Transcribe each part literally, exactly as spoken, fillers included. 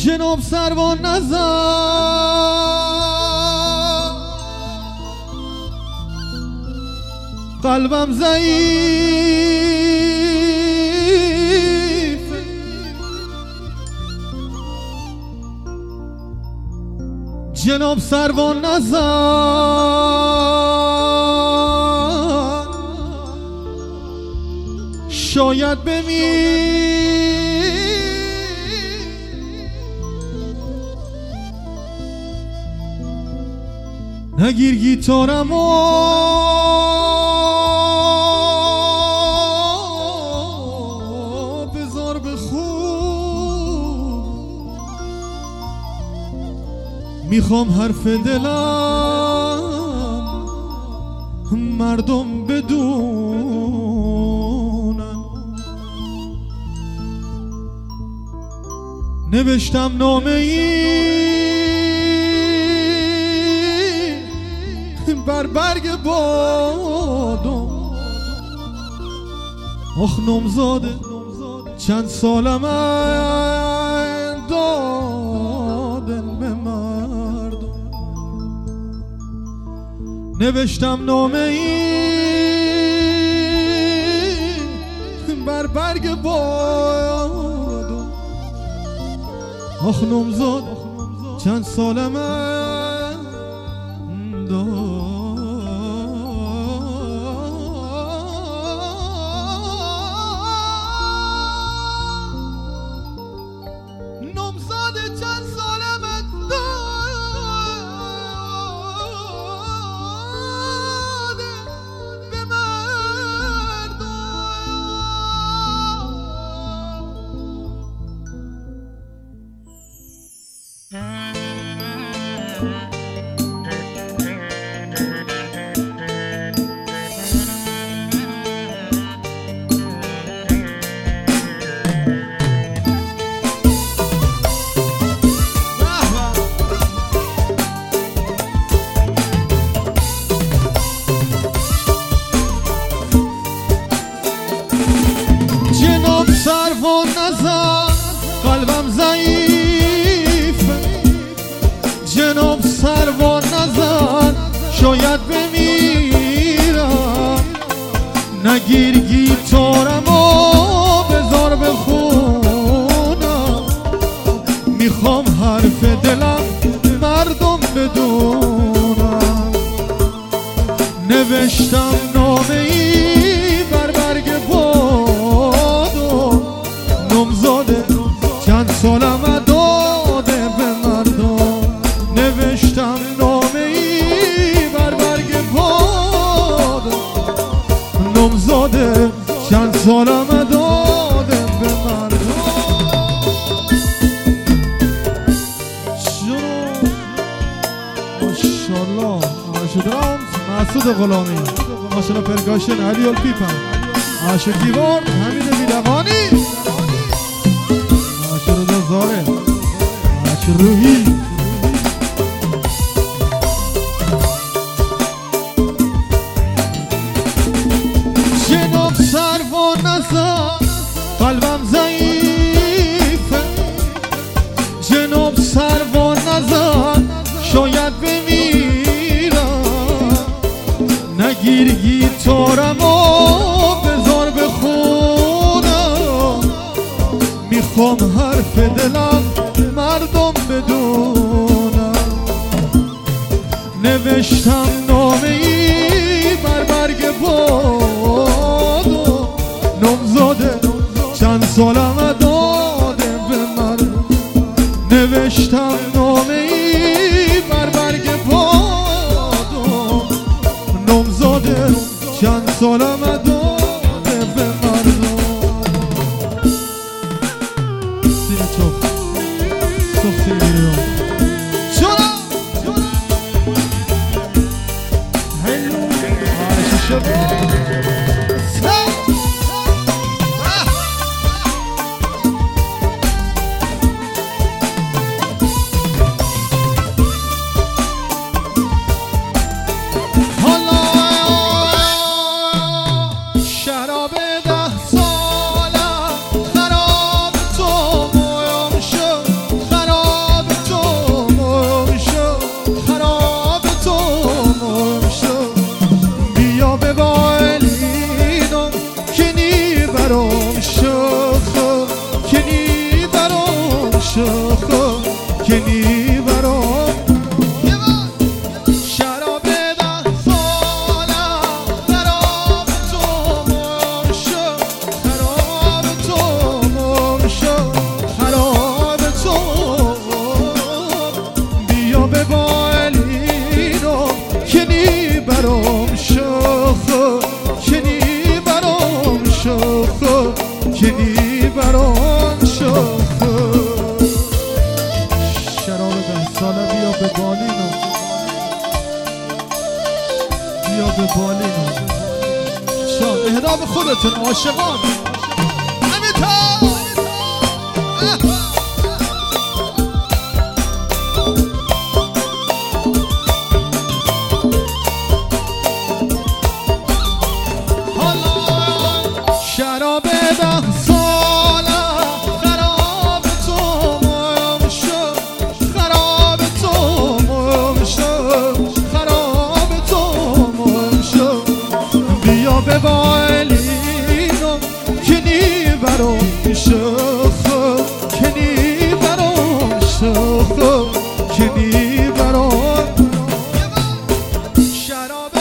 جناب سروان نزن قلبم ضعیف، جناب سروان نزن شاید بمیر، نگیر گیتارم و بذار به خون، میخوام حرف دلم مردم بدونن. نوشتم نامه ای بر برگ بادم، آخ نمزاده چند سالم دادن به مردم. نوشتم نامه ای بر برگ بادم، آخ نمزاد چند سالم دادن. سروان نزن قلبم ضعیف، جناب سروان نزن شاید بمیرم، نگیر گیتارم و بذار بخونم، میخوام حرف دلم مردم بدونم. نوشتم نامه ای بر برگ بادم، نمزاده چند سالم داده به مردم. نوشتم نامه ای بر برگ بادم، نمزاده چند سالم داده به مردم. ماشالله آشدرام مسعود غلامی، ماشالله پرگاشن علی الپیپم، عاشق دیوار حمید بیدقانی، عاشق زاره، عاشق روحی. جناب سروان نزن قلبم ضعیفه، جناب سروان نزن شاید بمیرم، نگیر گیتارم و بذار بخونم، میخوام حرف دلم مردم بدونم. نوشتم نامه ای بر برگ بادم، نمزاده چند سالم داده به مردم. نوشتم نامه ای بر برگ بادم، نمزاده چند سالم داده به مردم. سینه چوب سختی میرم چرا هلو عاشق شما برام شوخو کنی برام شوخو کنی برام شوخو شراب ده ساله بیا به بالینو بیا به بالینو شان اهدا به خودتون عاشقان شراب ده ساله خراب تو مم شد خراب تو مم شد خراب تو مم شد بیا به بالینو کنی برام شوخو کنی برام شوخو کنی برام شراب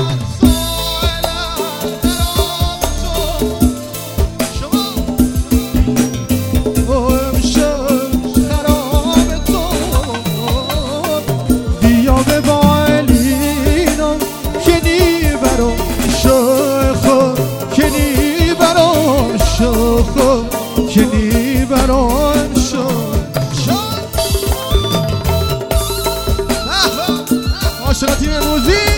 شوخو کنی برام شد عاشق تیم موزیک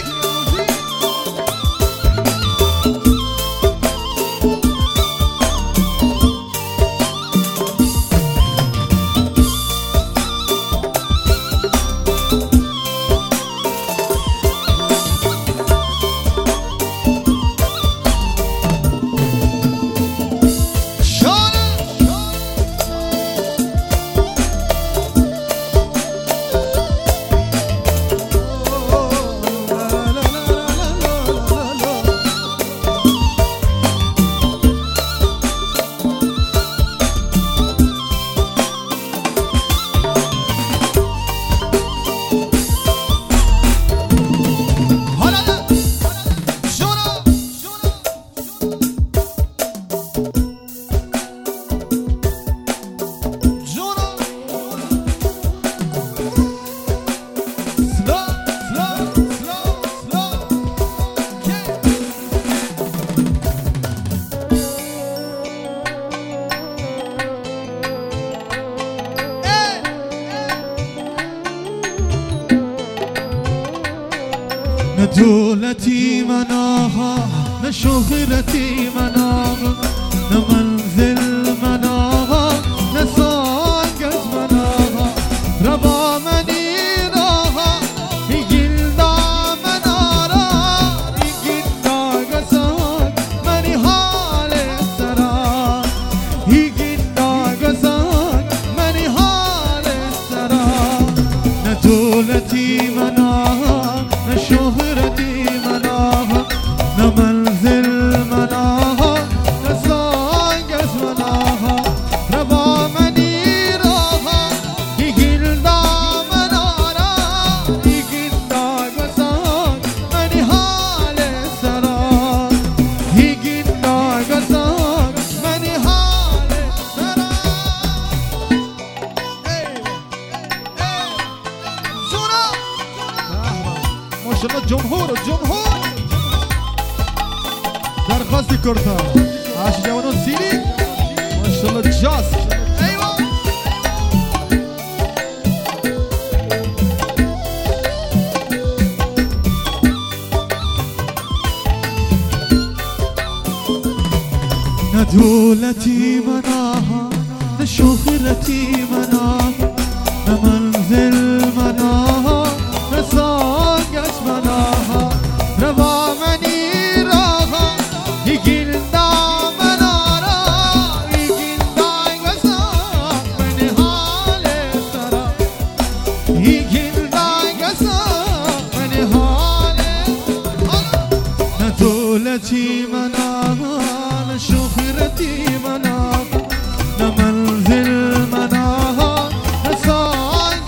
نه دولتی مناها نه شهرتی مناها نه منزل مناها نه سانگز مناها ربا منی راها ایگیل دا منارا ایگیل دا گسان منی حال سرا ایگیل دا گسان منی حال سرا نه دولتی مناها نه شهرتی مناها نه منزل مناها نه سانگز مناها ربا منی راها ایگیل دا منارا ایگیل دا گسان منی حال سرا ایگیل دا گسان منی حال سرا سورا ماشاءالله جمهور جمهور درخواست کرتا عاش جوانان سیری ماشاءالله جاز ایوه نه دولتی مناها نه شهرتی مناها نه منزل مناها نه سانگز مناها روا منی راها ایگیل دا منارا ایگیل دا گسان منی حال سرا ایگیل دا گسان منی حال نه دولتی مناها نه شهرتی مناها نه منزل مناها نه سانگز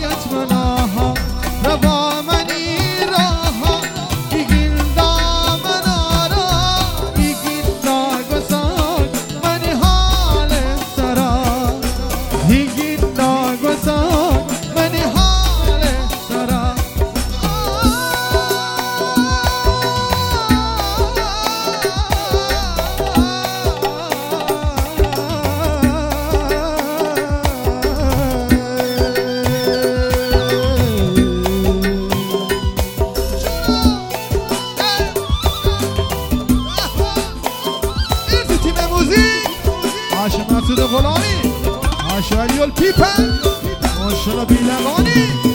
عاشق مسعود غلامی عاشق علی الپیپر ماشاءالله بیلقانی